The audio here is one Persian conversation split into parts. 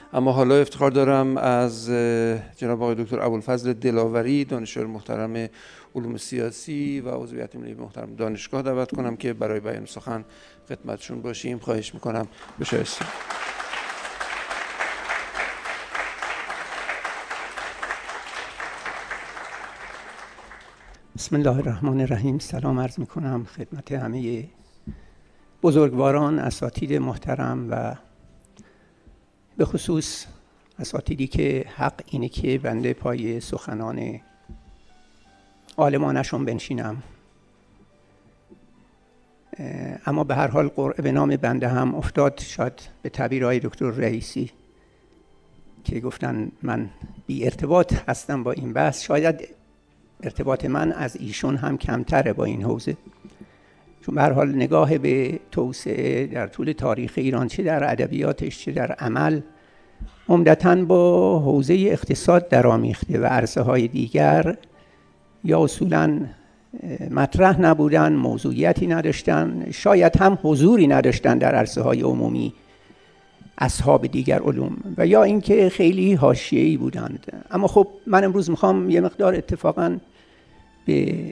اما حالا افتخار دارم از جناب آقای دکتر ابوالفضل دلاوری، دانشیار محترم علوم سیاسی و عضو هیئت ملی محترم دانشگاه دعوت کنم که برای بیان سخن خدمتشون باشیم. خواهش میکنم بشایستید. بسم الله الرحمن الرحیم. سلام عرض میکنم خدمت همه بزرگواران، اساتید محترم و به خصوص اساتیدی که حق اینه که بنده پای سخنان عالمانشون بنشینم. اما به هر حال قرعه به نام بنده هم افتاد، شاید به تعبیرهای دکتر رئیسی که گفتن من بی ارتباط هستم با این بحث، شاید ارتباط من از ایشون هم کمتره با این حوزه، چون به هر حال نگاه به توسعه در طول تاریخ ایران چه در ادبیاتش چه در عمل عمدتاً با حوزه اقتصاد درآمیخته و عرصه‌های دیگر یا اصولاً مطرح نبودن، موضوعیتی نداشتن، شاید هم حضوری نداشتن در عرصه‌های عمومی اصحاب دیگر علوم، و یا اینکه خیلی حاشیه‌ای بودند. اما خب من امروز میخوام یه مقدار اتفاقاً به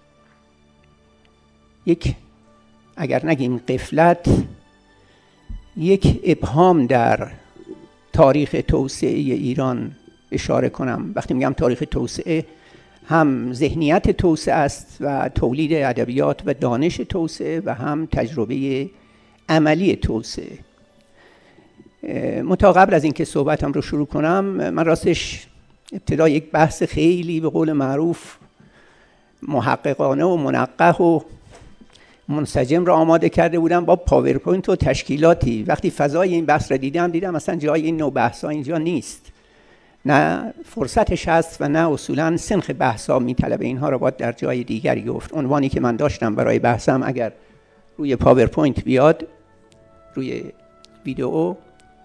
یک، اگر نگیم غفلت، یک ابهام در تاریخ توسعه ایران اشاره کنم. وقتی میگم تاریخ توسعه، هم ذهنیت توسعه است و تولید ادبیات و دانش توسعه و هم تجربه عملی توسعه. منتها قبل از اینکه صحبتم رو شروع کنم، من راستش ابتدا یک بحث خیلی به قول معروف محققانه و منقح و منسجم را آماده کرده بودم با پاورپوینت و تشکیلاتی. وقتی فضای این بحث را دیدم اصلا جای این نوع بحث ها اینجا نیست، نه فرصتش هست و نه اصولا سنخ بحث ها میطلبه. اینها را باید در جای دیگری گفت. عنوانی که من داشتم برای بحثم اگر روی پاورپوینت بیاد، روی ویدئو،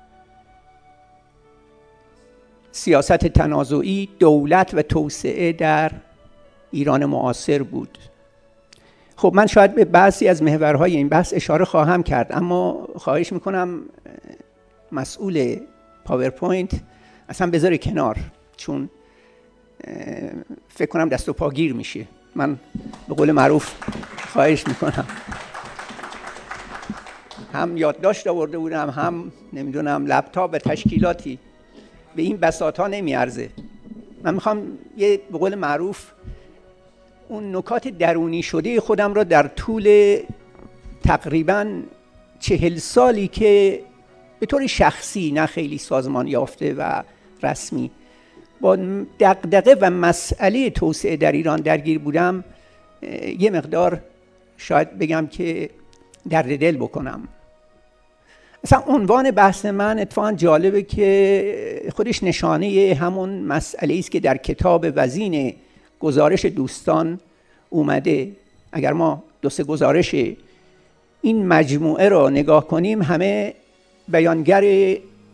سیاست تنازعی، دولت و توسعه در ایران معاصر بود. خب من شاید به بعضی از محورهای این بحث اشاره خواهم کرد، اما خواهش میکنم مسئول پاورپوینت اصلا بذاره کنار، چون فکر کنم دست و پا گیر میشه. من به قول معروف خواهش میکنم، هم یادداشت آورده بودم، هم نمیدونم لپتاپ و تشکیلاتی، به این بساطا نمیارزه. من میخوام یه به قول معروف اون نکات درونی شده خودم را در طول تقریباً 40 سالی که به طور شخصی، نه خیلی سازمان یافته و رسمی، با دغدغه و مسئله توسعه در ایران درگیر بودم، یه مقدار شاید بگم که درد دل بکنم. اصلا عنوان بحث من اتفاقا جالبه که خودش نشانه همون مسئله است که در کتاب وزین گزارش دوستان اومده. اگر ما دو سه گزارش این مجموعه را نگاه کنیم، همه بیانگر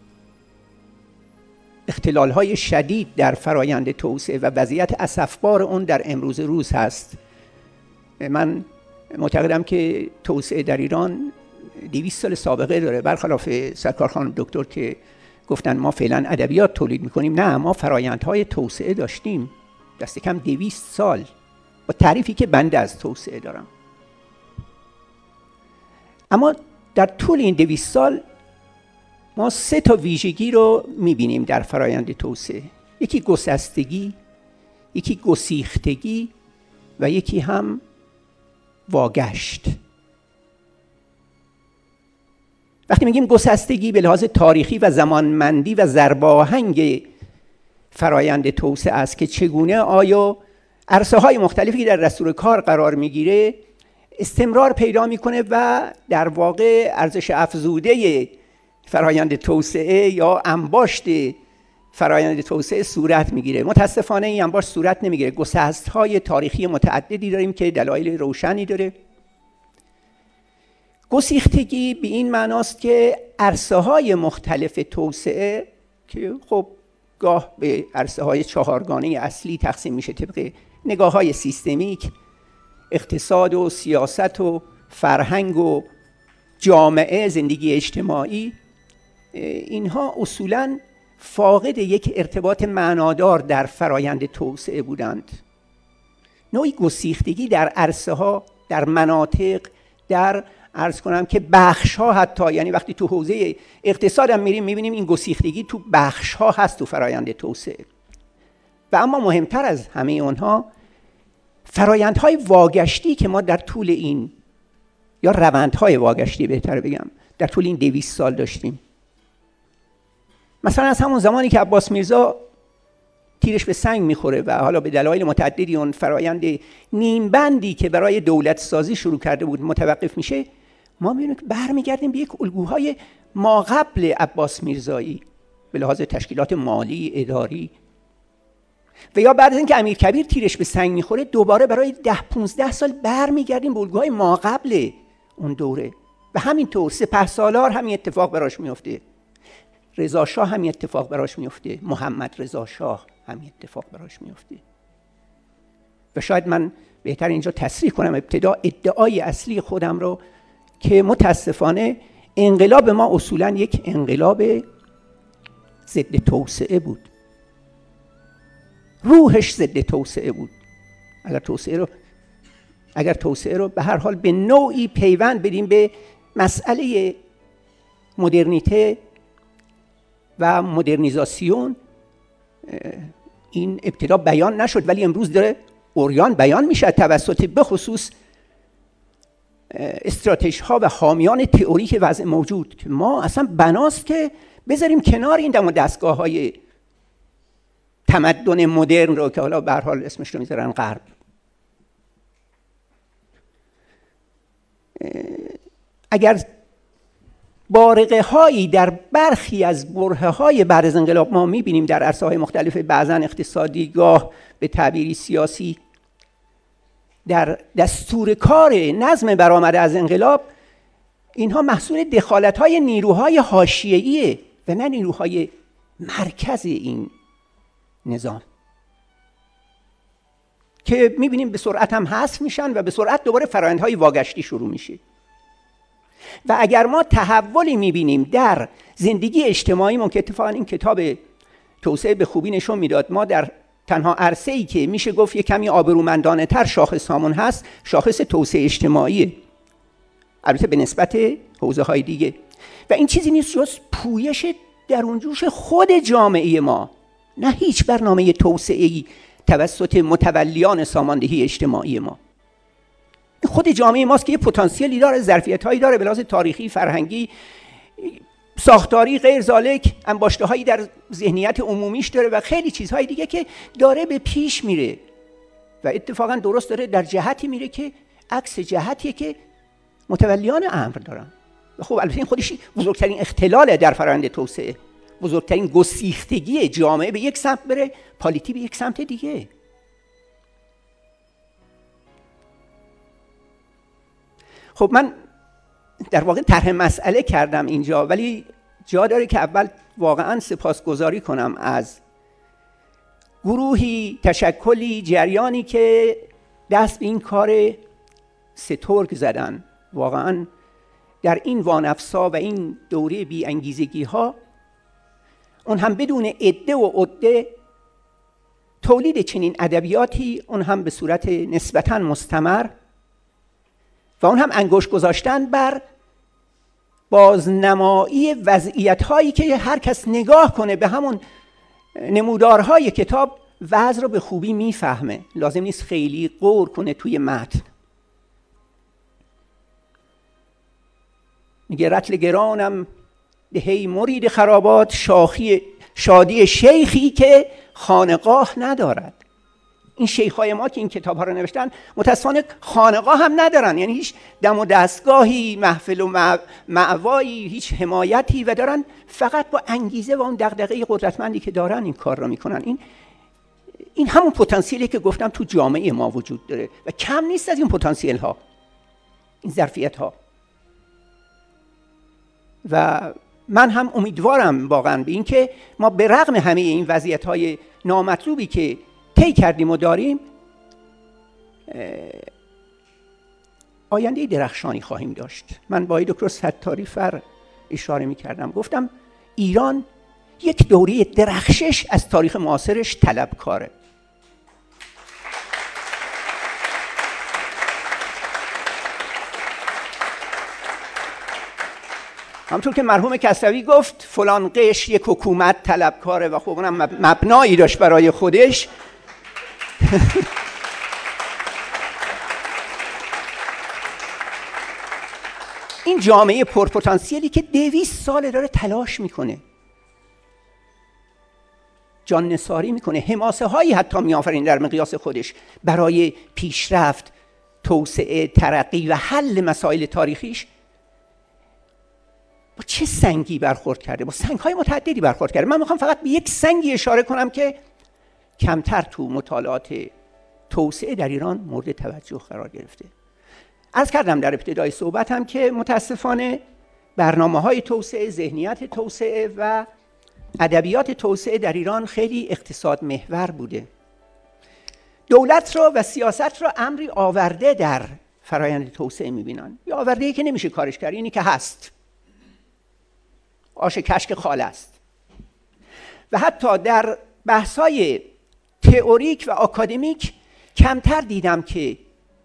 اختلال‌های شدید در فرایند توسعه و وضعیت اسفبار اون در امروز روز هست. من معتقدم که توسعه در ایران 200 سال سابقه داره، برخلاف سرکار خانم دکتر که گفتن ما فعلا ادبیات تولید میکنیم. نه، ما فرایندهای توسعه داشتیم دست کم 200 سال، با تعریفی که بنده از توسعه دارم. اما در طول این 200 سال ما 3 تا ویژگی رو میبینیم در فرایند توسعه. یکی گسستگی، یکی گسیختگی و یکی هم واگشت. وقتی میگیم گسستگی، به لحاظ تاریخی و زمانمندی و ضرباهنگ فرایند توسعه است که چگونه آیا عرصه های مختلفی که در دستور کار قرار میگیره استمرار پیدا میکنه و در واقع ارزش افزوده فرایند توسعه یا انباشت فرایند توسعه صورت میگیره. متاسفانه این انباشت صورت نمیگیره. گسست‌های تاریخی متعددی داریم که دلایل روشنی داره. گسیختگی به این معناست که عرصه‌های مختلف توسعه که خب گاه به عرصه‌های 4 گانه اصلی تقسیم میشه طبق نگاه‌های سیستمیک، اقتصاد و سیاست و فرهنگ و جامعه، زندگی اجتماعی، اینها اصولاً فاقد یک ارتباط معنادار در فرایند توسعه بودند. نوعی گسیختگی در عرصه ها، در مناطق، در عرض کنم که بخش ها حتی، یعنی وقتی تو حوزه اقتصاد هم میریم میبینیم این گسیختگی تو بخش ها هست تو فرایند توسعه. و اما مهمتر از همه اونها فرایندهای واگشتی که ما در طول این، یا روندهای واگشتی بهتر بگم، در طول این 200 سال داشتیم. مثلا از همون زمانی که عباس میرزا تیرش به سنگ میخوره و حالا به دلایل متعددی اون فرایند نیمبندی که برای دولت سازی شروع کرده بود متوقف میشه، ما میبینیم که برمیگردیم به یک الگوهای ما قبل عباس میرزایی به لحاظ تشکیلات مالی، اداری. و یا بعد از اینکه امیرکبیر تیرش به سنگ میخوره دوباره برای 10-15 سال برمیگردیم به الگوهای ما قبل اون دوره. و همینطور سپهسالار همین اتفاق براش میفته، رضا شاه همین اتفاق براش میفته، محمد رضا شاه همین اتفاق براش میفته. و شاید من بهتر اینجا تصریح کنم ابتدا ادعای اصلی خودم رو که متاسفانه انقلاب ما اصولاً یک انقلاب ضد توسعه بود. روحش ضد توسعه بود. اگر توسعه رو به هر حال به نوعی پیوند بدیم به مسئله مدرنیته و مدرنیزاسیون، این ابتدا بیان نشد ولی امروز داره عریان بیان میشه توسط به خصوص استراتژی ها و حامیان تئوریک وضع موجود که ما اصلا بناست که بذاریم کنار این دم و دستگاه های تمدن مدرن رو که حالا به هر حال اسمش رو میذارن غرب. اگر بارقه هایی در برخی از برهه های بعد از انقلاب ما میبینیم در عرصه های مختلف، بعضا اقتصادی، گاه به تعبیری سیاسی، در دستور کار نظم برآمده از انقلاب، اینها محصول دخالت های نیروهای حاشیه‌ایه و نه نیروهای مرکز این نظام که میبینیم به سرعت هم حذف میشن و به سرعت دوباره فرآیندهای واگشتی شروع میشه. و اگر ما تحولی میبینیم در زندگی اجتماعیمون که اتفاقا این کتاب توسعه به خوبی نشون میداد، ما در تنها عرصه‌ای که میشه گفت یک کمی آبرومندانه تر شاخص هامون هست شاخص توسعه اجتماعیه، البته به نسبت حوزه های دیگه. و این چیزی نیست جز پویش درونجوش خود جامعه ما، نه هیچ برنامه توسعه‌ای توسط متولیان ساماندهی اجتماعی ما. خود جامعه ماست که یه پتانسیلی داره، ظرفیت‌هایی داره به لحاظ تاریخی، فرهنگی، ساختاری، غیر ذالک، انباشته‌هایی در ذهنیت عمومیش داره و خیلی چیزهای دیگه که داره به پیش میره و اتفاقا درست داره در جهتی میره که عکس جهتیه که متولیان امر دارن. و خب البته این خودش بزرگترین اختلاله در فرآیند توسعه، بزرگترین گسیختگی جامعه به یک سمت بره، پالیتی به یک سمت دیگه. خب من در واقع طرح مسئله کردم اینجا، ولی جا داره که اول واقعا سپاسگزاری کنم از گروهی، تشکلی، جریانی که دست به این کار سترگ زدن. واقعا در این وانفسا و این دوره بی انگیزگی ها، اون هم بدون عده و عده، تولید چنین ادبیاتی، اون هم به صورت نسبتاً مستمر و اون هم انگشت گذاشتن بر بازنمایی وضعیت‌هایی که هر کس نگاه کنه به همون نمودارهای کتاب وضع رو به خوبی میفهمه، لازم نیست خیلی غور کنه توی متن. میگه رطل گرانم دهی مرید خرابات، شادی شیخی که خانقاه ندارد. این شیخای ما که این کتاب ها رو نوشتن متاسفانه خانقاه هم ندارن، یعنی هیچ دم و دستگاهی، محفل و معوایی، هیچ حمایتی، و دارن فقط با انگیزه و اون دغدغه قدرتمندی که دارن این کار رو میکنن. این همون پتانسیلی که گفتم تو جامعه ما وجود داره و کم نیست از این پتانسیل ها، این ظرفیت ها. و من هم امیدوارم واقعا به این که ما به رغم همه این وضعیت های نامطلوبی که طی کردیم و داریم، آینده درخشانی خواهیم داشت. من با دکتر ستاری فر اشاره می کردم، گفتم ایران یک دوره درخشش از تاریخ معاصرش طلبکاره. همونطور که مرحوم کسروی گفت فلان قش یک حکومت طلبکاره و خب اونم مبنایی داشت برای خودش. این جامعه پرپتانسیلی که 200 ساله داره تلاش میکنه، جان نثاری میکنه، حماسه هایی حتی میآفرین در مقیاس خودش برای پیشرفت، توسعه، ترقی و حل مسائل تاریخیش، با چه سنگی برخورد کرده؟ با سنگ‌های متعددی برخورد کرده. من میخوام فقط به یک سنگی اشاره کنم که کمتر تو مطالعات توسعه در ایران مورد توجه قرار گرفته. عرض کردم در ابتدای صحبتم که متاسفانه برنامه‌های توسعه، ذهنیت توسعه و ادبیات توسعه در ایران خیلی اقتصاد محور بوده. دولت را و سیاست را امری آورده در فرایند توسعه می‌بینن. یا آورده‌ای که نمیشه کارش کرد، اینی که هست. آش کشک خال است. و حتی در بحث‌های تئوریک و آکادمیک کمتر دیدم که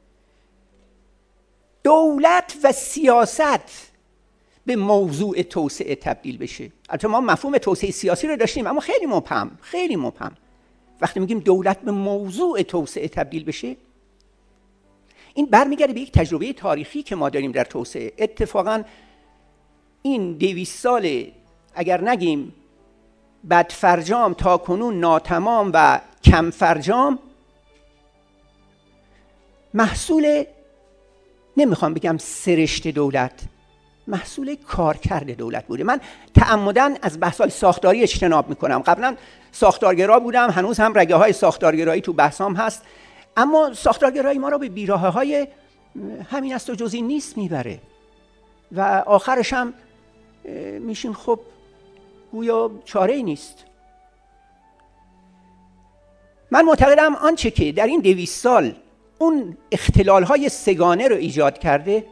دولت و سیاست به موضوع توسعه تبدیل بشه. البته ما مفهوم توسعه سیاسی رو داشتیم، اما خیلی مبهم. وقتی میگیم دولت به موضوع توسعه تبدیل بشه، این برمیگرده به یک تجربه تاریخی که ما داریم در توسعه. اتفاقاً این 200 ساله اگر نگیم بدفرجام تا کنون ناتمام و کم فرجام، محصول، نمیخوام بگم سرشت دولت، محصول کارکرد دولت بوده. من تعمداً از بحث‌های ساختاری اجتناب میکنم. قبلا ساختارگرا بودم، هنوز هم رگه های ساختارگرایی تو بحثام هست، اما ساختارگرایی ما را به بیراهه‌های همین است و جز این نیست میبره و آخرش هم میشیم خب گویا چاره‌ای نیست. من معتقدم آنچه که در این 200 سال اون اختلال‌های سگانه رو ایجاد کرده،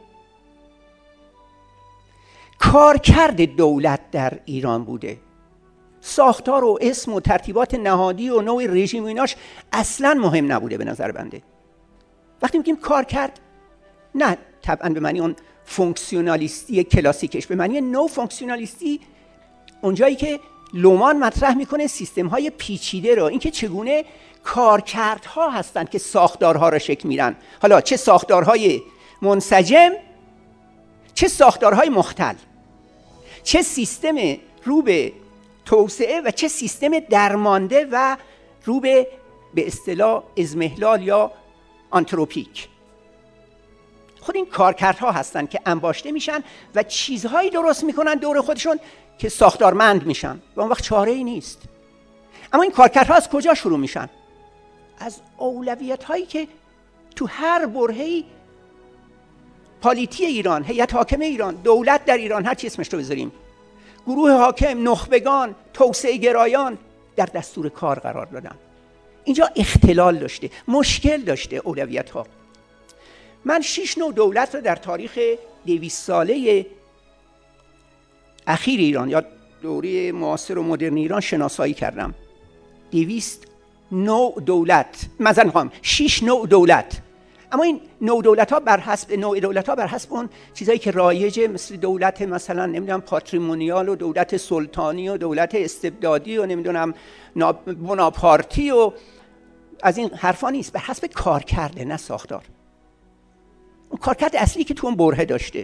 کارکرد دولت در ایران بوده. ساختار و اسم و ترتیبات نهادی و نوع رژیم و ایناش اصلاً مهم نبوده به نظر بنده. وقتی میگیم کارکرد، نه طبعاً به معنی اون فونکسیونالیستی کلاسیکش، به معنی نو فونکسیونالیستی، اونجایی که لومان مطرح میکنه سیستم‌های پیچیده رو، اینکه چگونه کارکردها هستند که ساختارها را شکل میدن، حالا چه ساختارهای منسجم، چه ساختارهای مختل، چه سیستم رو به توسعه و چه سیستم درمانده و رو به اصطلاح اضمحلال یا آنتروپیک. خود این کارکردها هستن که انباشته میشن و چیزهایی درست میکنن دور خودشون که ساختارمند میشن و اون وقت چاره‌ای نیست. اما این کارکردها از کجا شروع میشن؟ از اولویت هایی که تو هر برهه‌ای پالیتی ایران، هیئت حاکمه ایران، دولت در ایران، هر چی اسمش رو بذاریم، گروه حاکم، نخبگان، توسعه گرایان در دستور کار قرار دادن. اینجا اختلال داشته، مشکل داشته اولویت ها. من 6 نوع دولت رو در تاریخ 200 ساله اخیر ایران یا دوره معاصر و مدرن ایران شناسایی کردم. 200 نوع دولت، مثلا 6 نوع دولت. اما این نوع دولت ها بر حسب اون چیزایی که رایجه، مثل دولت مثلا نمیدونم پاتریمونیال و دولت سلطانی و دولت استبدادی و نمیدونم بناپارتی و از این حرفا نیست، بر حسب کار کرده نه ساختار. اون کارکرد اصلی که تو اون برهه داشته.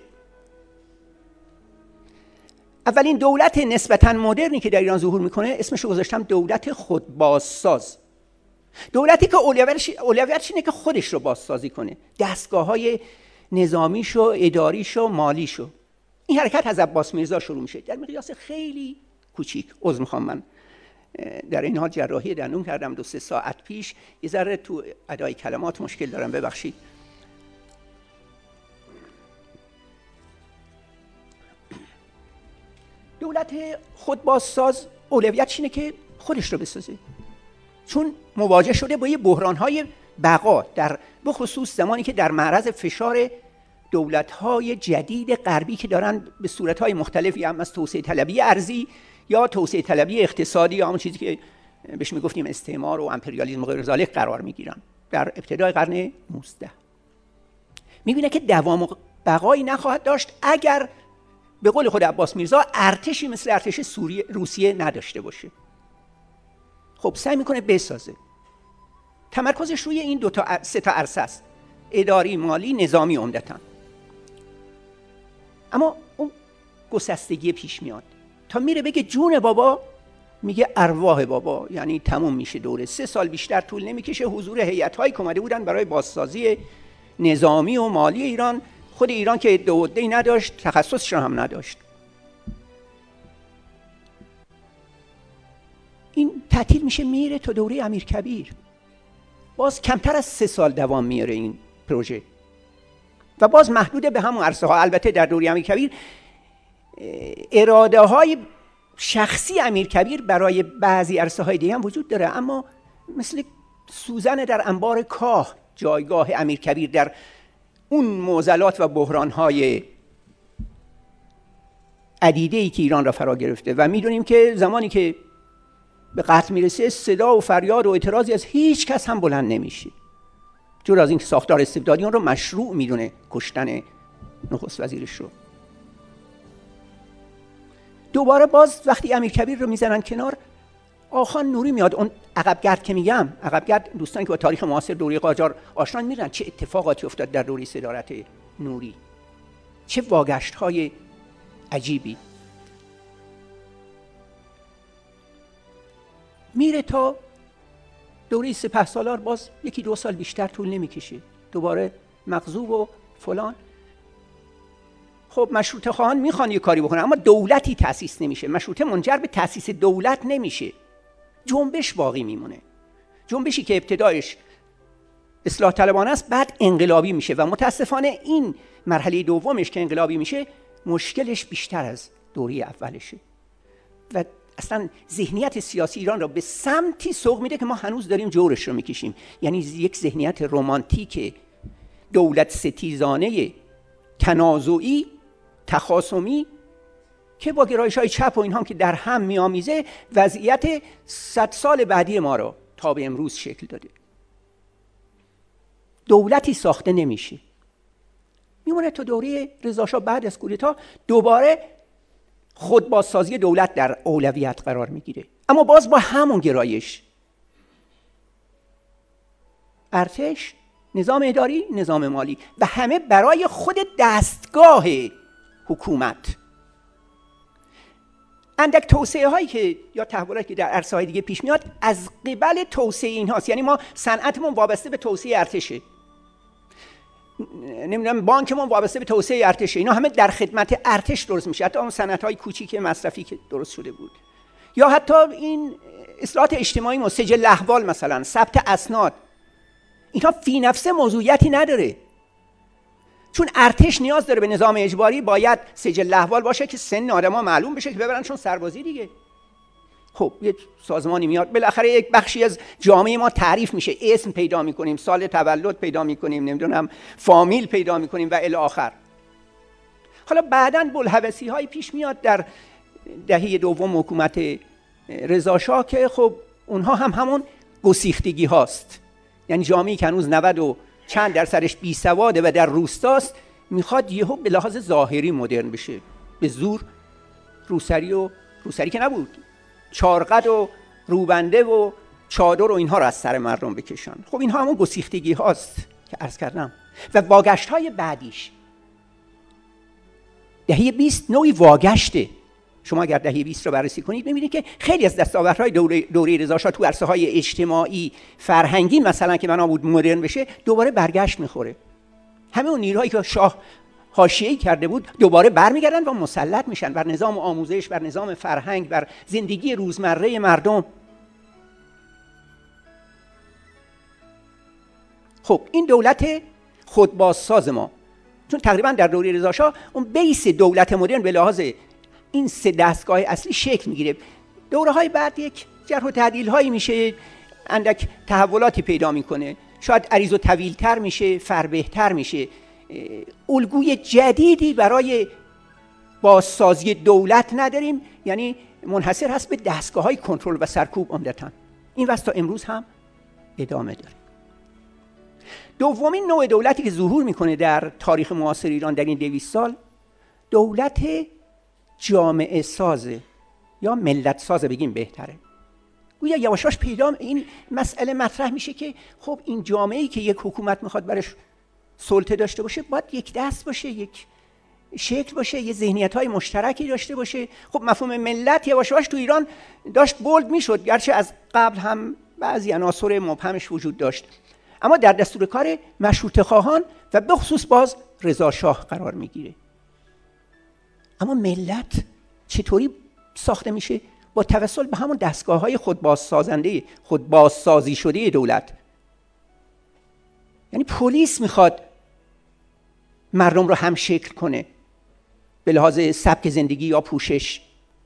اولین دولت نسبتاً مدرنی که در ایران ظهور میکنه اسمش رو گذاشتم دولت خودبازساز. دولتی که اولویتش اینه که خودش رو بازسازی کنه، دستگاه‌های نظامیشو، اداریشو، مالیشو. این حرکت از عباس میرزا شروع میشه در مقیاس خیلی کوچیک. عذر میخوام، من در این حال جراحی دندون کردم 2-3 ساعت پیش، یه ذره تو ادای کلمات مشکل دارم، ببخشید. دولت خودبازساز اولویتش اینه که خودش رو بسازه، چون مواجه شده با یه بحران‌های بقا، در بخصوص زمانی که در معرض فشار دولت‌های جدید غربی که دارن به صورت‌های مختلفی هم از توسعه طلبی ارضی یا توسعه طلبی اقتصادی یا همون چیزی که بهش میگفتیم استعمار و امپریالیسم و غیر ذالک قرار میگیرن در ابتدای قرن 19. میبینه که دوام و بقایی نخواهد داشت اگر به قول خود عباس میرزا ارتشی مثل ارتش روسیه نداشته باشه. خب سعی میکنه بسازه. تمرکزش روی این سه تا عرصه است: اداری، مالی، نظامی عمدتاً. اما اون گسستگی پیش میاد تا میره بگه جون بابا، میگه ارواح بابا، یعنی تموم میشه دوره. 3 سال بیشتر طول نمیکشه حضور هیئت‌هایی که اومده بودن برای بازسازی نظامی و مالی ایران. خود ایران که عده‌ای نداشت، تخصصش هم نداشت. این تعطیل میشه، میره تا دوره امیرکبیر. باز کمتر از 3 سال دوام میاره این پروژه و باز محدود به همون عرصه ها. البته در دوره امیرکبیر اراده های شخصی امیرکبیر برای بعضی عرصه های دیگه هم وجود داره، اما مثل سوزن در انبار کاه جایگاه امیرکبیر در اون معضلات و بحران های عدیده‌ای که ایران را فرا گرفته. و میدونیم که زمانی که به قتل میرسه صدا و فریاد و اعتراضی از هیچ کس هم بلند نمیشه، جور از این که ساختار استبدادی اون رو مشروع میدونه کشتن نخست وزیرش رو. دوباره باز وقتی امیرکبیر رو میزنن کنار، آخان نوری میاد. اون عقبگرد که میگم، عقبگرد دوستانی که با تاریخ معاصر دوره قاجار آشنا میرن چه اتفاقاتی افتاد در دوره صدارت نوری، چه واگشت های عجیبی. میره تا دوره سپهسالار، باز 1-2 سال بیشتر طول نمیکشه، دوباره مغزوب و فلان. خب مشروطه خواهان میخوان یه کاری بکنن، اما دولتی تأسیس نمیشه. مشروطه منجر به تأسیس دولت نمیشه، جنبش باقی میمونه. جنبشی که ابتدایش اصلاح طلبانه است، بعد انقلابی میشه و متاسفانه این مرحله دومش که انقلابی میشه مشکلش بیشتر از دوره اولشه و اصلا ذهنیت سیاسی ایران را به سمتی سوق میده که ما هنوز داریم جورش رو میکشیم. یعنی یک ذهنیت رمانتیک دولت ستیزانه تنازعی تخاصمی که با گرایش‌های چپ و اینها که در هم میامیزه وضعیت 100 سال بعدی ما را تا به امروز شکل داده. دولتی ساخته نمیشه، میمونه تا دوره رضاشاه بعد از کودتا دوباره خود بازسازی دولت در اولویت قرار میگیره، اما باز با همون گرایش: ارتش، نظام اداری، نظام مالی و همه برای خود دستگاه حکومت. اندک توسعه هایی که یا تحولاتی که در عرصه های دیگه پیش میاد از قبل توسعه این هاست. یعنی ما صنعتمون وابسته به توسعه ارتشه، نمیدونم بانکمون وابسته به توسعه ارتشه، اینا همه در خدمت ارتش درست میشه. حتی اون صنعت‌های کوچیک مصرفی که درست شده بود، یا حتی این اصلاحات اجتماعی ما، سجل احوال مثلا، ثبت اسناد، اینها فی نفسه موضوعیتی نداره. چون ارتش نیاز داره به نظام اجباری، باید سجل احوال باشه که سن آدم‌ها معلوم بشه که ببرنشون سربازی دیگه. خب یه سازمانی میاد، بالاخره یک بخشی از جامعه ما تعریف میشه، اسم پیدا میکنیم، سال تولد پیدا میکنیم، نمیدونم فامیل پیدا میکنیم و الی آخر. حالا بعداً بلحوثی های پیش میاد در دهه دوم حکومت رضاشاه که خب اونها هم همون گسیختگی هاست. یعنی جامعه‌ای که هنوز 90 و چند درصدش بی سواده و در روستاست، میخواد یهو به لحاظ ظاهری مدرن بشه، به زور روسری که نبود، چارقد و روبنده و چادر و اینها رو از سر مردم بکشن. خب اینها همون گسیختگی هاست که عرض کردم. و واگشت های بعدیش دهه 20 نوعی واگشته. شما اگر دهه 20 رو بررسی کنید می‌بینید که خیلی از دستاوردهای دوره رضاشاه تو عرصه‌های اجتماعی فرهنگی مثلا که بنا بود مدرن بشه دوباره برگشت می‌خوره. همه اون نیروهایی که شاه حاشیه‌ای کرده بود دوباره برمیگردن و مسلط میشن بر نظام آموزش، بر نظام فرهنگ، بر زندگی روزمره مردم. خب این دولت خودبازساز ما، چون تقریبا در دوره رضاشاه اون بیس دولت مدرن به لحاظ این 3 دستگاه اصلی شکل میگیره. دوره‌های بعد یک جرح و تعدیل‌هایی میشه، اندک تحولاتی پیدا میکنه، شاید عریض و طویل‌تر میشه، فربهتر میشه. الگوی جدیدی برای بازسازی دولت نداریم. یعنی منحصر هست به دستگاه‌های کنترل و سرکوب عمدتاً. این وضع تا امروز هم ادامه داره. دومین نوع دولتی که ظهور میکنه در تاریخ معاصر ایران در این 200 سال، دولت جامعه سازه یا ملت سازه بگیم بهتره. گویا یواشاش پیدا این مسئله مطرح میشه که خب این جامعه‌ای که یک حکومت میخواد برش سلطه داشته باشه باید یک دست باشه، یک شکل باشه، یه ذهنیت‌های مشترکی داشته باشه. خب مفهوم ملت یواشاش تو ایران داشت بولد میشد، گرچه از قبل هم بعضی عناصر مبهمش وجود داشت، اما در دستور کار مشروطه خواهان و به خصوص باز رضا شاه قرار میگیره. اما ملت چطوری ساخته میشه؟ با توسل به همون دستگاه‌های خودبازسازنده، خودبازسازی شده دولت. یعنی پلیس میخواد مردم رو هم شکل کنه به لحاظ سبک زندگی یا پوشش،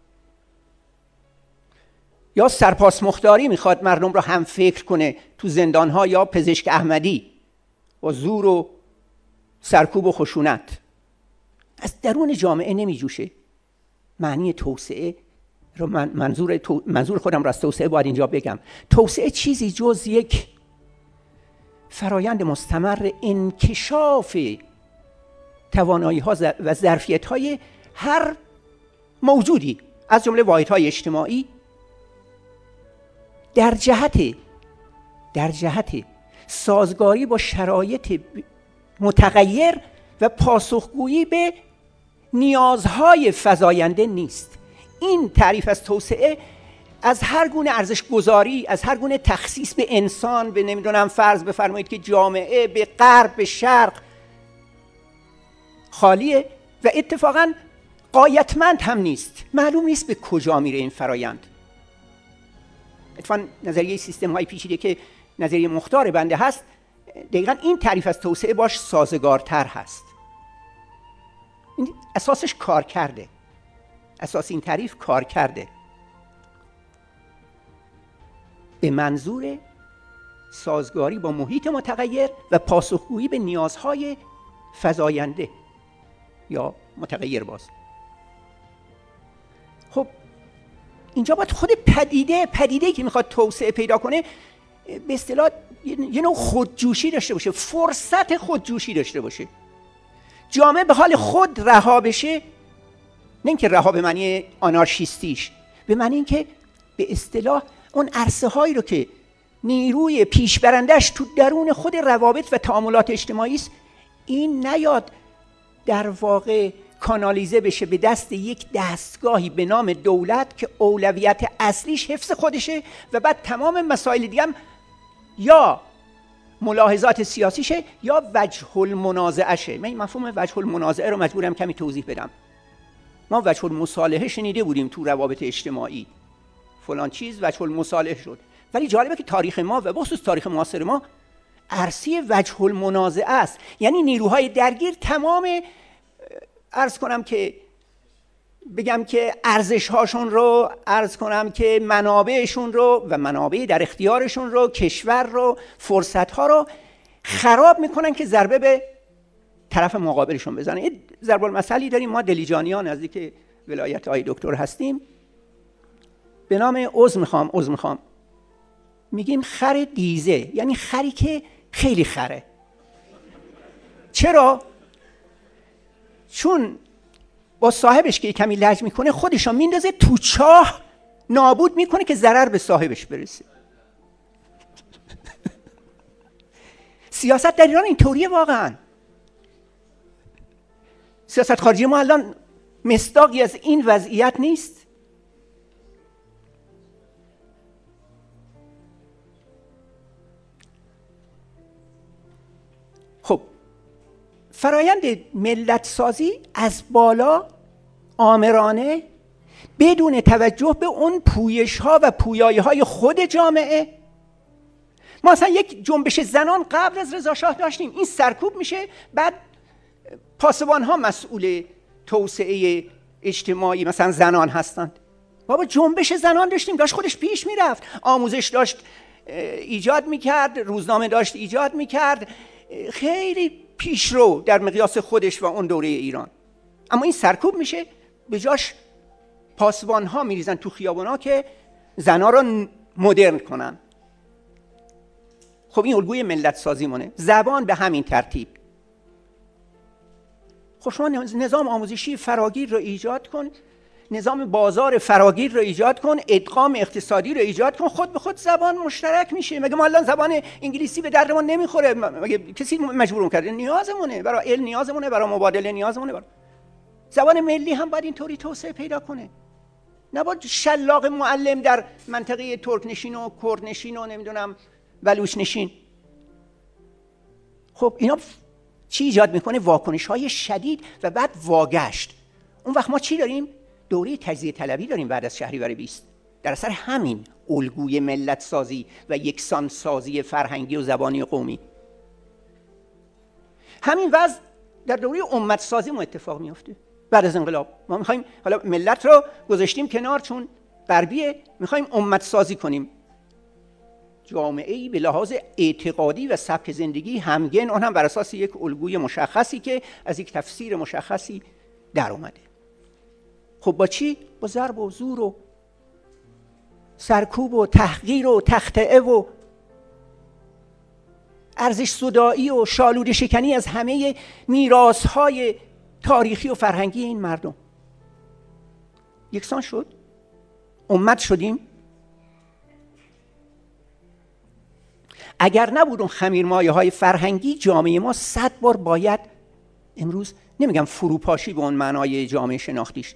یا سرپاس مختاری میخواد مردم رو هم فکر کنه تو زندانها، یا پزشک احمدی با زور و سرکوب و خشونت. از درون جامعه نمیجوشه. معنی توسعه رو منظور خودم را از توسعه باید اینجا بگم. توسعه چیزی جز یک فرایند مستمر انکشاف توانایی‌ها و ظرفیت‌های هر موجودی از جمله واحدهای اجتماعی در جهت سازگاری با شرایط متغیر و پاسخگویی به نیازهای فزاینده نیست. این تعریف از توسعه از هر گونه ارزش گذاری، از هر گونه تخصیص به انسان، به نمیدونم فرض بفرمایید که جامعه به غرب به شرق خالیه و اتفاقاً غایتمند هم نیست. معلوم نیست به کجا میره این فرایند. اتفاقاً نظریه سیستم های پیچیده که نظریه مختار بنده هست، دقیقاً این تعریف از توسعه باش سازگارتر هست. این اساسش کار کرده. اساس این تعریف کار کرده به منظور سازگاری با محیط متغیر و پاسخگویی به نیازهای فزاینده یا متغیر باز. خب اینجا باید خود پدیده که میخواد توسعه پیدا کنه به اصطلاح یه نوع خودجوشی داشته باشه، فرصت خودجوشی داشته باشه. جامعه به حال خود رها بشه، نه اینکه رها به معنی آنارشیستیش، به معنی اینکه به اصطلاح اون عرصه هایی رو که نیروی پیشبرندش تو درون خود روابط و تعاملات اجتماعی است، این نیاد در واقع کانالیزه بشه به دست یک دستگاهی به نام دولت که اولویت اصلیش حفظ خودشه و بعد تمام مسائل دیگه هم یا ملاحظات سیاسیشه یا وجه المنازعشه. من این مفهوم وجه المنازعه رو مجبورم کمی توضیح بدم. ما وجه المصالحه شنیده بودیم تو روابط اجتماعی، فلان چیز وجه المصالحه شد، ولی جالبه که تاریخ ما و بخصوص تاریخ معاصر ما عرصه وجه المنازعه است. یعنی نیروهای درگیر تمام عرض کنم که بگم که ارزش‌هاشون رو، عرض کنم که منابعشون رو و منابع در اختیارشون رو، کشور رو، فرصت‌ها رو خراب میکنن که ضربه به طرف مقابلشون بزنن. یه ضرب المثلی داریم ما دلیجانیان نزدیک ولایت آقای دکتر هستیم به نام عضو میخوام میگیم خر دیزه، یعنی خری که خیلی خره. چرا؟ چون با صاحبش که کمی لج میکنه خودشو میندازه تو چاه نابود میکنه که ضرر به صاحبش برسه. سیاست در ایران اینطوریه واقعا. سیاست خارجی ما الان مصداقی از این وضعیت نیست. خب فرایند ملت سازی از بالا آمرانه بدون توجه به اون پویش ها و پویایی های خود جامعه. ما اصلا یک جنبش زنان قبل از رضا شاه داشتیم، این سرکوب میشه، بعد پاسبان ها مسئول توسعه اجتماعی مثلا زنان هستند. بابا جنبش زنان داشتیم، داشت خودش پیش میرفت، آموزش داشت ایجاد میکرد، روزنامه داشت ایجاد میکرد، خیلی پیشرو در مقیاس خودش و اون دوره ایران. اما این سرکوب میشه، به جاش پاسبان ها میریزن تو خیابونا که زنا رو مدرن کنن. خب این الگوی ملت سازی مونه. زبان به همین ترتیب. خب شما نظام آموزشی فراگیر رو ایجاد کن، نظام بازار فراگیر رو ایجاد کن، ادغام اقتصادی رو ایجاد کن، خود به خود زبان مشترک میشه. مگه ما الان زبان انگلیسی به دردمون نمیخوره؟ مگه کسی مجبورمون کرده؟ نیازمونه، برای علم نیازمونه، برای مبادله نیازمونه. زبان ملی هم باید اینطوری توسعه پیدا کنه. نباید شلاق معلم در منطقه ترکنشین و کردنشین و نمیدونم بلوچنشین. خب اینا چی ایجاد میکنه؟ واکنش‌های شدید و بعد واگشت. اون وقت ما چی داریم؟ دوره تجزیه طلبی داریم بعد از شهریور 20. در اثر همین الگوی ملت سازی و یکسان سازی فرهنگی و زبانی و قومی. همین وضع در دوره امت سازی ما اتفاق میفته. بعد از انقلاب ما میخوایم، حالا ملت رو گذاشتیم کنار چون غربیه، میخوایم امت سازی کنیم. جامعه‌ای به لحاظ اعتقادی و سبک زندگی همگن، اون هم بر اساس یک الگوی مشخصی که از یک تفسیر مشخصی در اومده. خب با چی؟ با ضرب و زور و سرکوب و تحقیر و تخطئه و ارزش زدایی و شالوده شکنی از همه میراث‌های تاریخی و فرهنگی این مردم. یکسان شد، امت شدیم. اگر نبود اون خمیرمایه‌های فرهنگی، جامعه ما 100 بار باید امروز، نمیگم فروپاشی به اون معنای جامعه شناختیش،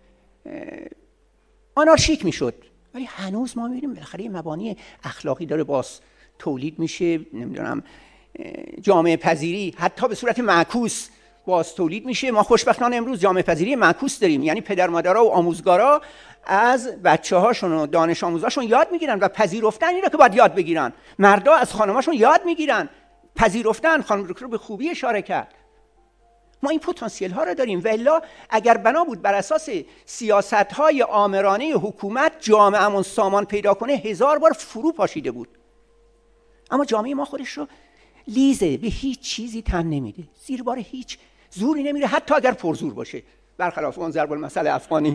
آنارشیک میشد، ولی هنوز ما میبینیم بالاخره مبانی اخلاقی داره باز تولید میشه. نمیدونم جامعه پذیری حتی به صورت معکوس باز تولید میشه. ما خوشبختانه امروز جامعه پذیری معکوس داریم، یعنی پدر مادرها و آموزگارا از بچه‌هاشون و دانش آموزاشون یاد میگیرن و پذیرفتن این رو که باید یاد بگیرن. مردا از خانماشون یاد میگیرن پذیرفتن. خانم رو به خوبی اشاره کرد. ما این پتانسیل ها رو داریم، والا اگر بنا بود بر اساس سیاست های آمرانه حکومت جامعه‌مون سامان پیدا کنه 1000 بار فرو پاشیده بود. اما جامعه ما خودش رو لیزه، به هیچ چیزی تن نمیده، زیر بار هیچ زوری نمیره، حتی اگر پرزور باشه. برخلاف اون ضرب المثل افغانی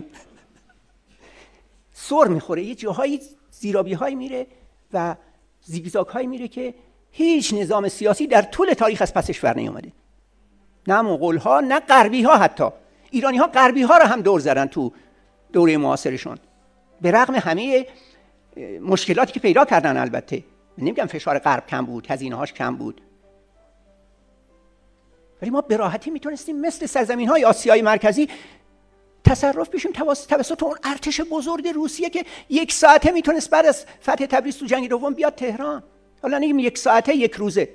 سر میخوره، یه جاهایی زیرابی هایی میره و زیگزاگ هایی میره که هیچ نظام سیاسی در طول تاریخ از پسش بر نیامده. نه مغول ها نه غربی ها، حتی ایرانی ها غربی ها رو هم دور زدن تو دوره معاصرشون، به رغم همه مشکلاتی که پیدا کردن. البته نمیگم فشار غرب کم بود، هزینه هاش کم بود، ولی ما به راحتی میتونستیم مثل سرزمین های آسیای مرکزی تصرف بشیم توسط اون ارتش بزرگ روسیه که 1 ساعته میتونست بعد از فتح تبریز تو جنگ دوم بیاد تهران. حالا نگیم 1 ساعته، 1 روزه.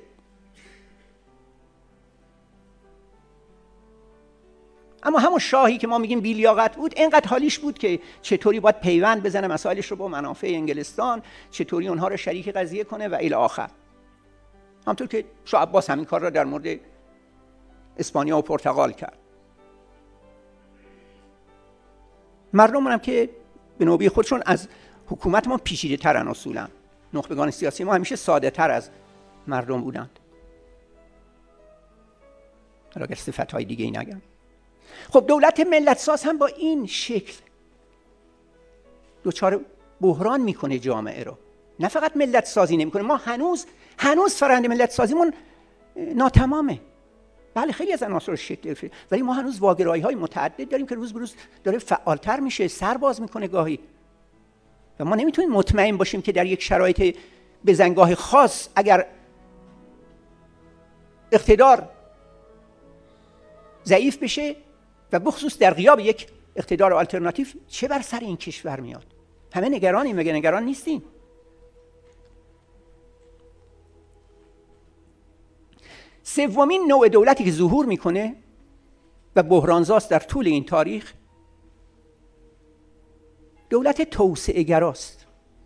اما همون شاهی که ما میگیم بی‌لیاقت بود، اینقدر حالیش بود که چطوری باید پیوند بزنه مسائلش رو با منافع انگلستان، چطوری اونها رو شریک قضیه کنه و الی آخر. همونطور که شاه عباس همین کار را در مورد اسپانیا و پرتغال کرد. مردم هم که به نوبه خودشون از حکومت ما پیچیده ترن، اصولا نخبگان سیاسی ما همیشه ساده تر از مردم بودند، حالا اگر صفت‌های دیگه ای نگم. خب دولت ملت ساز هم با این شکل دوچار بحران میکنه جامعه رو، نه فقط ملت سازی نمیکنه. ما هنوز فرآیند ملت سازیمون ناتمامه. بله خیلی از عناصر شکل گرفته، ولی ما هنوز واگرایی‌های متعدد داریم که روز به روز داره فعالتر میشه، سر باز میکنه گاهی، و ما نمیتونیم مطمئن باشیم که در یک شرایط بزنگاه خاص اگر اقتدار ضعیف بشه و بخصوص در غیاب یک اقتدار آلترناتیو چه بر سر این کشور میاد. همه نگرانیم، مگه نگران نیستیم؟ سومین نوع دولتی که ظهور میکنه و بحرانزاست در طول این تاریخ، دولت توسعه گراست.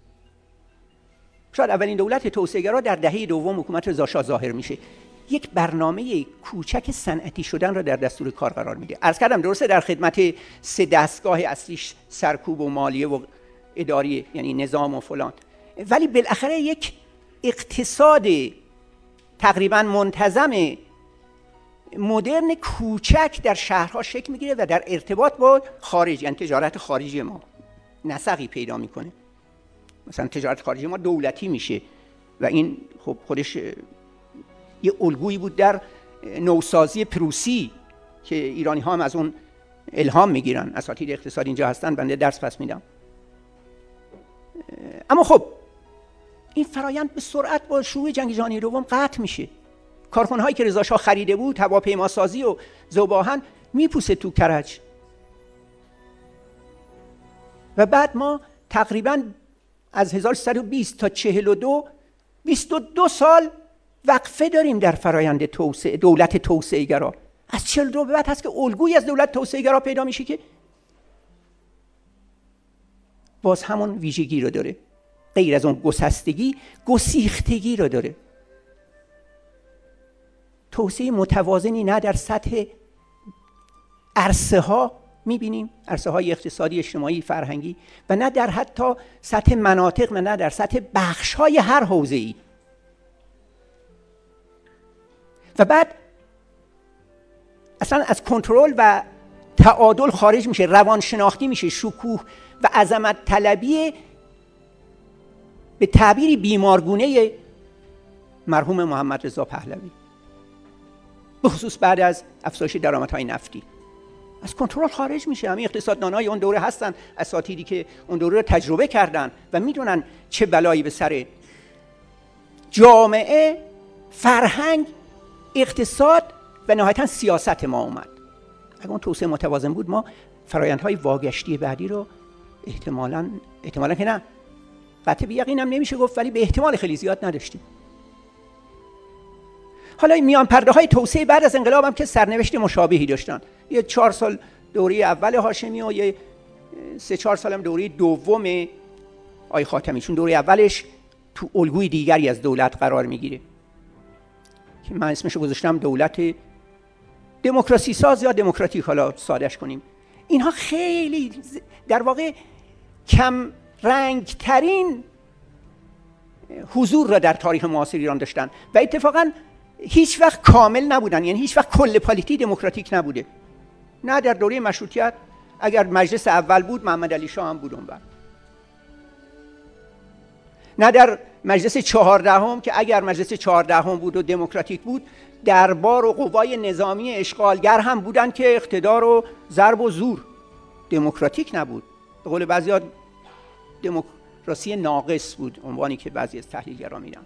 شاید اولین دولت توسعه گرا در دهه دوم حکومت رضا شاه ظاهر میشه. یک برنامه کوچک صنعتی شدن را در دستور کار قرار میده. عرض کردم درسته در خدمت 3 دستگاه اصلیش سرکوب و مالیه و اداری، یعنی نظام و فلان، ولی بالاخره یک اقتصاد تقریبا منتظم مدرن کوچک در شهرها شکل میگیره و در ارتباط با خارج، یعنی تجارت خارجی ما نسقی پیدا میکنه. مثلا تجارت خارجی ما دولتی میشه و این خب خودش یه الگویی بود در نوسازی پروسی که ایرانی ها هم از اون الهام میگیرن. اساتید اقتصاد اینجا هستن، بنده درس پس میدم. اما خب این فرایند به سرعت با شروع جنگ جهانی دوم قطع میشه. کارخانه‌هایی که رضا شاه خریده بود، هواپیماسازی و ذوب‌آهن، میپوسه تو کرج. و بعد ما تقریباً از 1320 تا 42 22 سال وقفه داریم در فرایند توسعه، دولت توسعه گرا. از 42 به بعد هست که الگویی از دولت توسعه گرا پیدا میشه که باز همون ویژگی رو داره، غیر از اون گسستگی، گسیختگی رو داره. توسعه متوازنی نه در سطح عرصه ها میبینیم، عرصه های اقتصادی، اجتماعی، فرهنگی، و نه در حتی سطح مناطق و نه در سطح بخش های هر حوزه‌ای. و بعد اصلا از کنترل و تعادل خارج میشه، روانشناختی میشه، شکوه و عظمت طلبی به تعبیری بیمارگونه مرحوم محمد رضا پهلوی، به خصوص بعد از افزایش درآمدهای نفتی، از کنترل خارج میشه. همین اقتصاددانای اون دوره هستن، اساتیدی که اون دوره رو تجربه کردن و میدونن چه بلایی به سر جامعه، فرهنگ، اقتصاد و نهایتاً سیاست ما اومد. اگه اون توسعه متوازن بود، ما فرآیندهای واگشتی بعدی رو احتمالاً که نه، قطع بیقین هم نمیشه گفت، ولی به احتمال خیلی زیاد نداشتیم. حالا این میان پرده های توسعه بعد از انقلاب هم که سرنوشت مشابهی داشتن. یه 4 سال دوره اول هاشمی و یه 3-4 سال هم دوره دوم آقای خاتمی، چون دوره اولش تو الگوی دیگری از دولت قرار میگیره که من اسمشو گذاشتم دولت دموکراسی ساز یا دموکراتیک، حالا سادهش کنیم. اینها خیلی در واقع کم رنگ ترین حضور را در تاریخ معاصر ایران داشتن و اتفاقاً هیچ وقت کامل نبودن، یعنی هیچ وقت کل پالیتی دموکراتیک نبوده. نه در دوره مشروطیت، اگر مجلس اول بود محمد علی شاه هم بود اونور، نه در مجلس 14 که اگر مجلس 14 بود و دموکراتیک بود، دربار و قوای نظامی اشغالگر هم بودن که اقتدار و ضرب و زور، دموکراتیک نبود. به قول بعضی‌ها دموکراسی ناقص بود، عنوانی که بعضی از تحلیلگران میدن.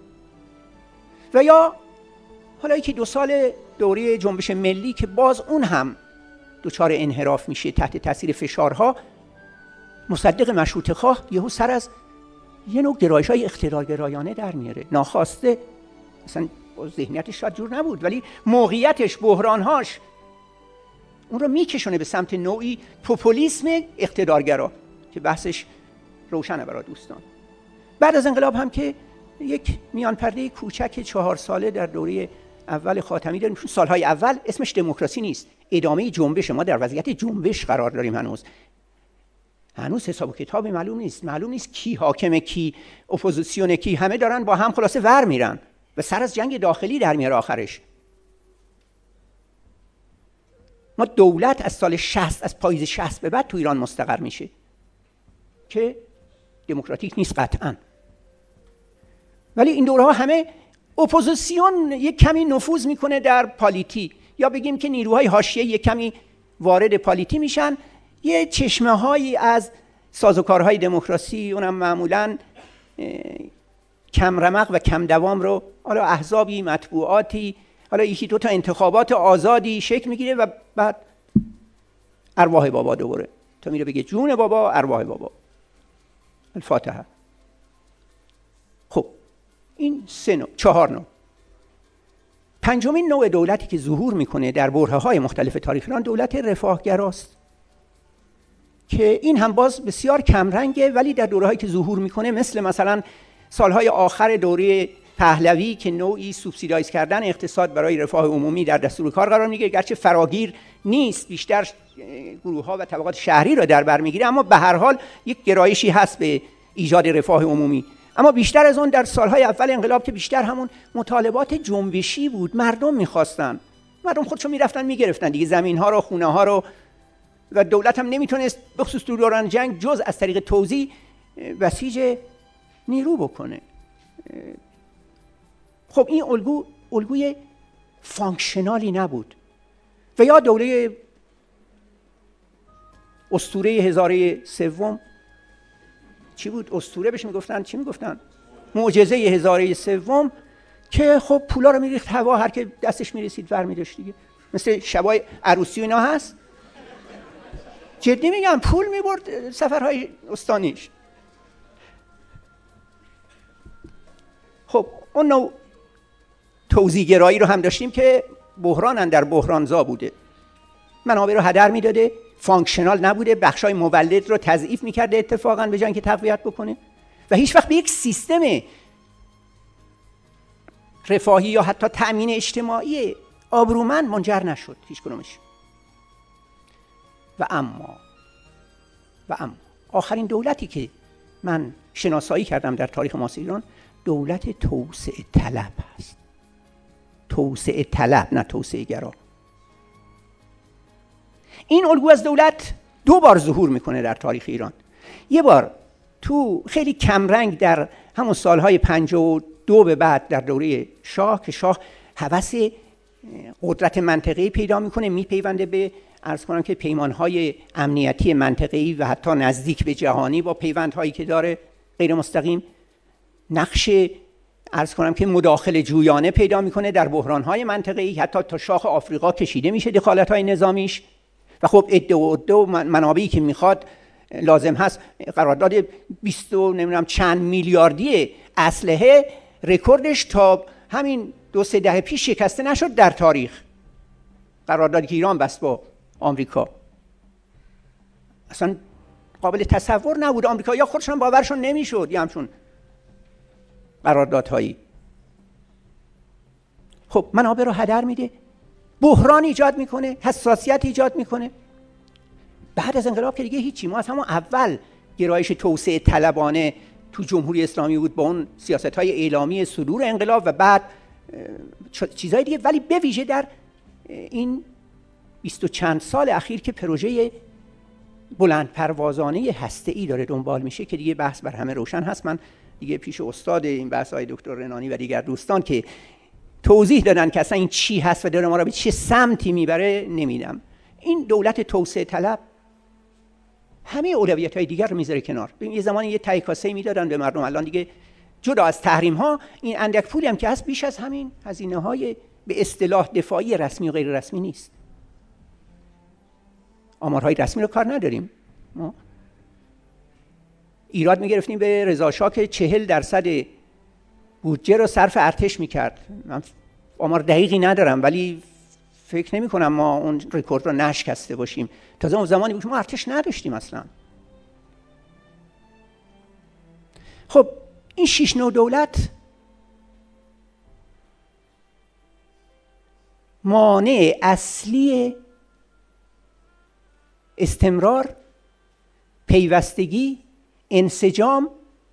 و یا حالا یکی 2 سال دوره جنبش ملی که باز اون هم دچار انحراف میشه تحت تاثیر فشارها، مصدق مشروطه خواه یهو سر از یه نوع گرایش‌های اقتدارگرایانه در میاره، ناخواسته. مثلا ذهنیتش شاید جور نبود، ولی موقعیتش، بحرانهاش اون رو میکشونه به سمت نوعی پوپولیسم اقتدارگرا که بحثش روشنه برای دوستان. بعد از انقلاب هم که یک میان پرده کوچک 4 ساله در دوره اول خاتمی داریم. سالهای اول اسمش دموکراسی نیست، ادامه جنبش. ما در وضعیت جنبش قرار داریم. هنوز حساب و کتابی معلوم نیست کی حاکم، کی اپوزیسیون، کی، همه دارن با هم خلاصه ور میرن و سر از جنگ داخلی در میاره آخرش. ما دولت از سال 60، از پاییز 60 به بعد تو ایران مستقر میشه که دموکراتیک نیست قطعاً، ولی این دوره ها همه اپوزیسیون یک کمی نفوذ میکنه در پالیتی، یا بگیم که نیروهای حاشیه یک کمی وارد پالیتی میشن. یه چشمه هایی از سازوکارهای دموکراسی، اونم معمولاً کم رمق و کم دوام رو، حالا احزابی، مطبوعاتی، حالا 1-2 تا انتخابات آزادی شکل میگیره و بعد ارواح بابا دوباره تا میره بگه جون بابا، ارواح بابا، الفاتحه. خب این 4 نوع. 5مین نوع دولتی که ظهور میکنه در برهه‌های مختلف تاریخ ایران دولت رفاهگراست که این هم باز بسیار کمرنگه، ولی در دوره‌هایی که ظهور میکنه، مثلا سالهای آخر دوره پهلوی که نوعی سوبسیدایز کردن اقتصاد برای رفاه عمومی در دستور کار قرار میگیره، گرچه فراگیر نیست، بیشتر گروه‌ها و طبقات شهری را در بر میگیره، اما به هر حال یک گرایشی هست به ایجاد رفاه عمومی. اما بیشتر از اون در سالهای اول انقلاب که بیشتر همون مطالبات جنبشی بود، مردم میخواستن مردم خودشون میرفتن میگرفتن دیگه زمین ها رو، خونه ها رو، و دولت هم نمیتونست بخصوص دوران جنگ جز از طریق توزیع بسیج نیرو بکنه. خب این الگوی فانکشنالی نبود. و یا دوره اسطوره هزاره سوم چی بود؟ اسطوره بهش میگفتن، چی میگفتن؟ معجزه هزاره سوم، که خب پولا رو میریخت هوا، هر که دستش میرسید ور میداشت دیگه. مثل شبای عروسی و اینا هست. جدی میگم، پول میبرد سفرهای استانیش. خب اون نوع توزیع‌گرایی رو هم داشتیم که بحران اندر بحرانزا بوده، منابع رو هدر میداده، فانکشنال نبوده، بخشای مولد رو تضعیف میکرده اتفاقا به جای اینکه تقویت بکنه، و هیچ وقت به یک سیستم رفاهی یا حتی تأمین اجتماعی آبرومند منجر نشد هیچ کدومش. و اما آخرین دولتی که من شناسایی کردم در تاریخ معاصر ایران دولت توسعه طلب هست. توسعه طلب، نه توسعه گرا. این الگو از دولت 2 بار ظهور میکنه در تاریخ ایران. یه بار تو خیلی کمرنگ در همون سالهای 52 به بعد در دوره شاه، که شاه هوس قدرت منطقه‌ای پیدا میکنه، میپیونده به عرض کنم که پیمانهای امنیتی منطقه‌ای و حتی نزدیک به جهانی با پیوندهایی که داره غیر مستقیم، نقش عرض کنم که مداخله جویانه پیدا میکنه در بحرانهای منطقه‌ای، حتی تا شاخ آفریقا کشیده میشه دخالت‌های نظامیش. و خب عده و منابعی که میخواد لازم هست، قرارداد 20 نمیدونم چند میلیاردی اسلحه رکوردش تا همین 2-3 دهه پیش شکسته نشد در تاریخ. قراردادی که ایران بست با آمریکا اصلا قابل تصور نبود. آمریکایی‌ها خودشون باورشون نمیشد یه همچون قراردادهایی. خب منابع رو هدر میده، بحران ایجاد میکنه، حساسیت ایجاد میکنه. بعد از انقلاب که دیگه هیچی، ما از همون اول گرایش توسعه طلبانه تو جمهوری اسلامی بود با اون سیاست‌های اعلامی صدور انقلاب و بعد چیزهای دیگه، ولی به ویژه در این 20 و چند سال اخیر که پروژه بلند پروازانه هسته‌ای داره دنبال میشه که دیگه بحث بر همه روشن هست. من دیگه پیش استاد این بحث‌های دکتر رنانی و دیگر دوستان که توضیح دادن که اصلا این چی هست و داره ما رو به چه سمتی میبره نمیدم. این دولت توسعه طلب همه اولویت‌های دیگر رو میذاره کنار. یه زمانی یه تای کاسه میدادن به مردم، الان دیگه جدا از تحریم ها این اندک پولی هم که هست بیش از همین هزینه‌های به اصطلاح دفاعی رسمی و غیر رسمی نیست. آمارهای رسمی رو کار نداریم. ما ایراد میگرفتیم به رضا شاه که 40% بودجه رو صرف ارتش میکرد. من آمار دقیقی ندارم ولی فکر نمی کنم ما اون رکورد رو نشکسته باشیم. تازه اون زمانی بود ما ارتش نداشتیم اصلا. خب این 6 نوع دولت مانع اصلی استمرار، پیوستگی، انسجام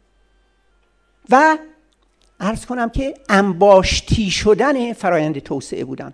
و عرض کنم که انباشتی شدن فرایند توسعه بودن.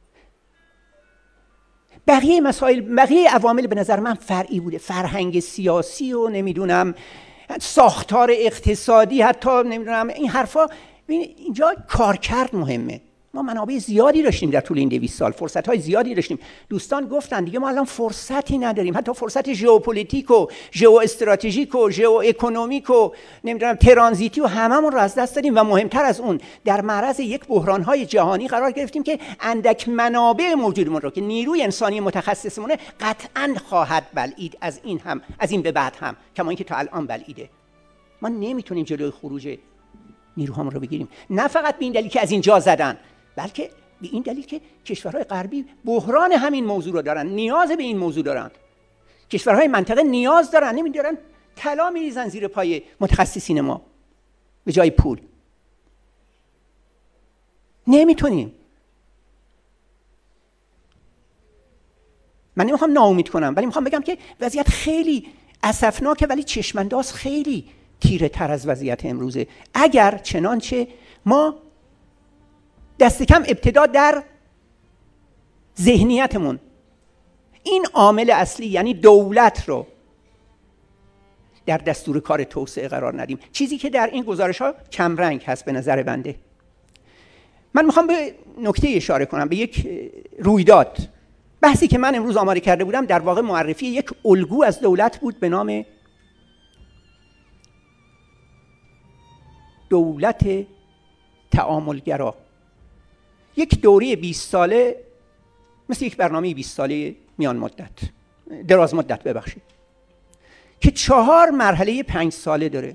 بقیه مسائل، بقیه عوامل به نظر من فرعی بوده. فرهنگ سیاسی و نمیدونم ساختار اقتصادی، حتی نمیدونم این حرفا. اینجا کارکرد مهمه. ما منابع زیادی داشتیم در طول این 200 سال، فرصت‌های زیادی داشتیم. دوستان گفتن دیگه ما الان فرصتی نداریم، حتی فرصت ژئوپلیتیک و ژئواستراتژیک و ژئواکونومیک و نمیدونم ترانزیتی و هممون رو از دست دادیم و مهمتر از اون در معرض یک بحران‌های جهانی قرار گرفتیم که اندک منابع موجودمون رو که نیروی انسانی متخصصمونه قطعاً خواهد بلعید، از این به بعد هم، کما اینکه تا الان بلعیده. ما نمیتونیم جلوی خروج نیروهامون رو بگیریم، نه فقط به این دلیل که از اینجا زدن، بلکه به این دلیل که کشورهای غربی بحران همین موضوع رو دارن، نیاز به این موضوع دارن. کشورهای منطقه نیاز دارن، نمیدارن طلا میریزن زیر پای متخصصین ما به جای پول. نمیتونیم. من نمیخوام ناامید کنم ولی میخوام بگم که وضعیت خیلی اسفناکه ولی چشمانداز خیلی تیره تر از وضعیت امروزه. اگر چنانچه ما دست کم ابتدا در ذهنیتمون این عامل اصلی، یعنی دولت رو در دستور کار توسعه قرار ندیم، چیزی که در این گزارش‌ها کمرنگ هست به نظر بنده. من میخوام به نکته اشاره کنم، به یک رویداد. بحثی که من امروز آماده کرده بودم در واقع معرفی یک الگو از دولت بود به نام دولت تعاملگرا. یک دوره 20 ساله، مثل یک برنامه 20 ساله میان مدت، دراز مدت ببخشید، که 4 مرحله 5 ساله داره.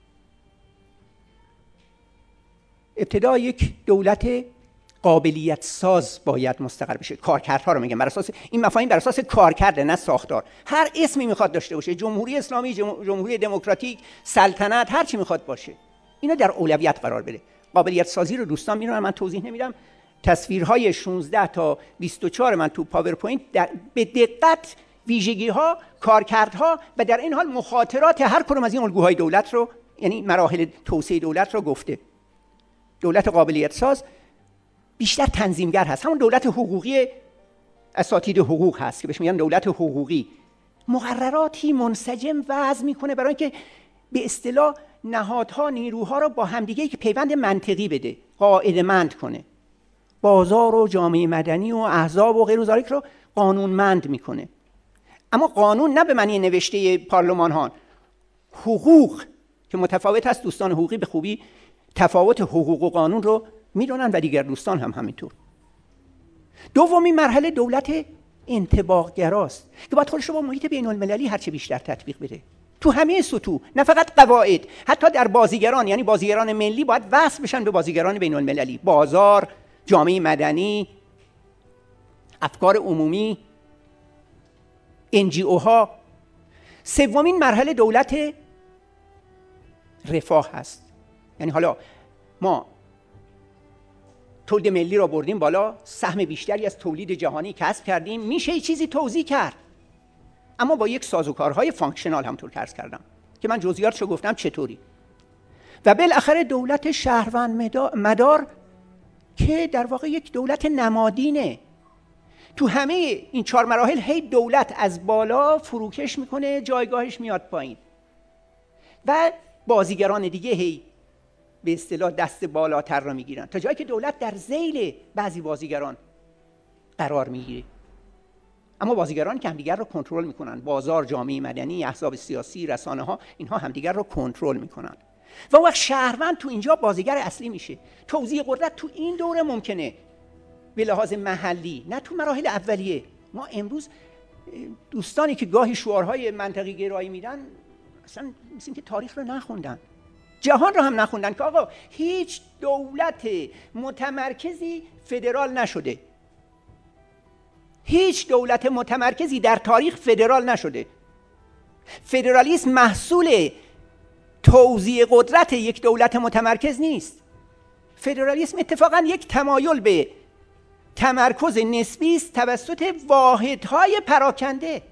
ابتدا یک دولت قابلیت ساز باید مستقر بشه. کارکردها رو میگم، بر اساس این مفاهیم بر اساس کارکرد، نه ساختار. هر اسمی میخواد داشته باشه، جمهوری اسلامی، جمهوری دموکراتیک، سلطنت، هر چی میخواد باشه، اینو در اولویت قرار بده. قابلیت سازی رو دوستان میدونن، من توضیح نمیدم. تصویرهای 16 تا 24 من تو پاورپوینت به دقت ویژگی‌ها، کارکردها و در این حال مخاطرات هر کدوم از این الگوهای دولت رو، یعنی مراحل توسعه دولت رو گفته. دولت قابلیت ساز بیشتر تنظیمگر هست، همون دولت حقوقی اساتید حقوق هست که بهش میگن دولت حقوقی. مقرراتی منسجم وضع میکنه برای اینکه به اصطلاح نهادها، نیروها رو با همدیگه یک پیوند منطقی بده، قاعده‌مند کنه. بازار و جامعه مدنی و احزاب و غیر و ذالک رو قانونمند میکنه. اما قانون نه به معنی نوشته پارلمان ها، حقوق که متفاوت است. دوستان حقوقی به خوبی تفاوت حقوق و قانون رو میدونن و دیگر دوستان هم همینطور. دومین مرحله دولت انطباق‌گراست که باید خودش رو با محیط بین المللی هرچه بیشتر تطبیق بده، تو همه سطوح، نه فقط قواعد، حتی در بازیگران، یعنی بازیگران ملی باید وصل بشن به بازیگران بین المللی، بازار، جامعه مدنی، افکار عمومی، NGO ها. سومین مرحله دولت رفاه هست. یعنی حالا ما تولید ملی را بردیم بالا، سهم بیشتری از تولید جهانی کسب کردیم، میشه چیزی توزیع کرد، اما با یک سازوکارهای فانکشنال، همونطور که عرض کردم که من جزئیاتشو گفتم چطوری. و بالاخره دولت شهروند مدار که در واقع یک دولت نمادینه. تو همه این 4 مراحل هی دولت از بالا فروکش میکنه، جایگاهش میاد پایین و بازیگران دیگه هی به اصطلاح دست بالاتر رو میگیرن تا جایی که دولت در ذیل بعضی بازیگران قرار میگیره. اما بازیگران که همدیگر رو کنترل میکنن، بازار، جامعه مدنی، احزاب سیاسی، رسانه ها، اینها همدیگر رو کنترل میکنن و وقت شهروند تو اینجا بازیگر اصلی میشه. توزیع قدرت تو این دوره ممکنه به لحاظ محلی، نه تو مراحل اولیه. ما امروز دوستانی که گاهی شعارهای منطقی گرایی میدن اصلا مثل که تاریخ رو نخوندن، جهان رو هم نخوندن که آقا هیچ دولت متمرکزی فدرال نشده، هیچ دولت متمرکزی در تاریخ فدرال نشده. فدرالیسم محصول توزیع قدرت یک دولت متمرکز نیست. فدرالیسم اتفاقا یک تمایل به تمرکز نسبی است توسط واحدهای پراکنده.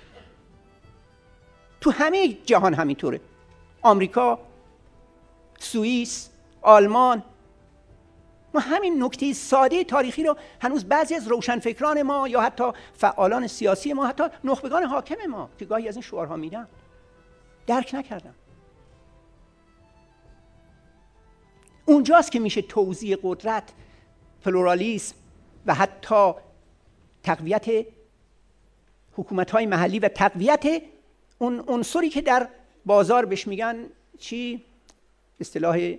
تو همه جهان همینطوره. آمریکا، سوئیس، آلمان. ما همین نکته ساده تاریخی رو هنوز بعضی از روشنفکران ما یا حتی فعالان سیاسی ما، حتی نخبگان حاکم ما که گاهی از این شعارها میدن، درک نکردن. اونجاست که میشه توزیع قدرت، پلورالیسم و حتی تقویت حکومت‌های محلی و تقویت اون عنصری که در بازار بهش میگن چی؟ اصطلاح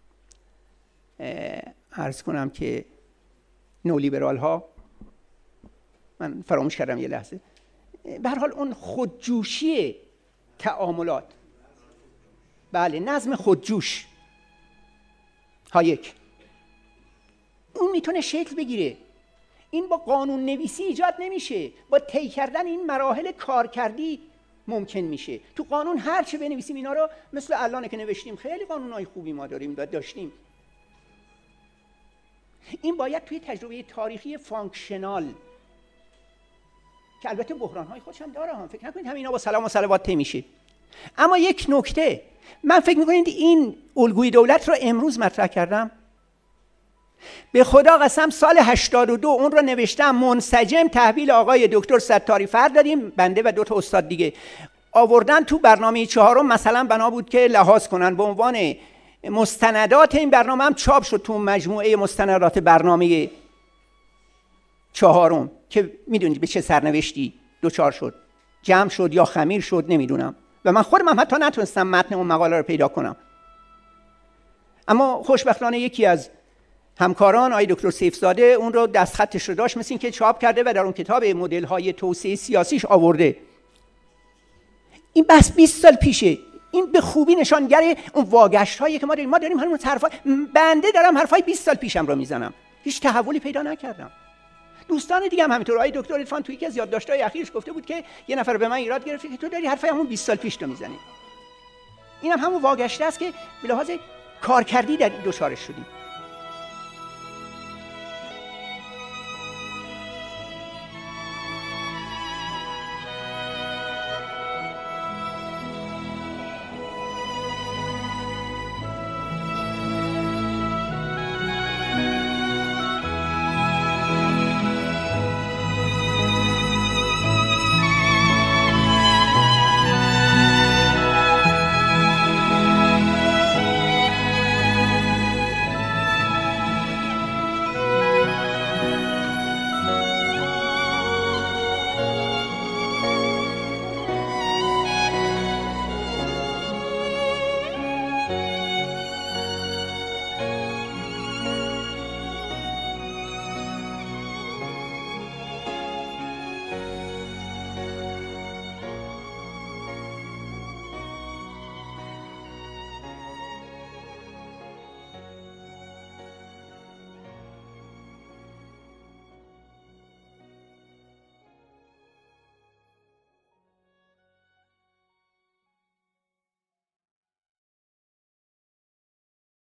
عرض کنم که نولیبرال ها، من فراموش کردم یه لحظه، به هر حال اون خودجوشی تعاملات، بله، نظم خودجوش هایک، اون میتونه شکل بگیره. این با قانون نویسی ایجاد نمیشه، با طی کردن این مراحل کارکردی ممکن میشه. تو قانون هر چه بنویسیم اینا رو، مثل الان که نوشتیم خیلی قانونهای خوبی ما داریم و داشتیم، این باید توی تجربه تاریخی فانکشنال که البته بحران‌های خودش هم داره، هم فکر نکنید همینا با سلام و صلوات طی میشه. اما یک نکته، من فکر می‌کنید این الگوی دولت رو امروز مطرح کردم به خدا قسم سال 82 اون رو نوشتم منسجم، تحویل آقای دکتر ستاری فرد دادیم، بنده و 2 تا استاد دیگه. آوردن تو برنامه 4 مثلا بنا بود که لحاظ کنن به عنوان مستندات این برنامه، هم چاپ شد تو مجموعه مستندات برنامه 4 که میدونید به چه سرنوشتی دوچار شد، جمع شد یا خمیر شد نمیدونم، و من خودم هم حتی نتونستم متن اون مقاله رو پیدا کنم. اما خوشبختانه یکی از همکاران آقای دکتر سیفزاده اون رو دستخطش رو داشت، مثل این که چاپ کرده و در اون کتاب مدل های توسعه سیاسیش آورده. این بس 20 سال پیشه. این به خوبی نشانگر اون واگشت هایی که ما داریم همون حرفا. بنده دارم حرفای 20 سال پیشم رو میزنم، هیچ تحولی پیدا نکردم. دوستان دیگه هم همینطور. آقای دکتر عرفان توی یکی از یادداشت‌های اخیرش گفته بود که یه نفر به من ایراد گرفت که تو داری حرفای همون 20 سال پیش رو میزنی. اینم همون واگشته است که به لحاظ کارکردی در این دوچارش شدیم.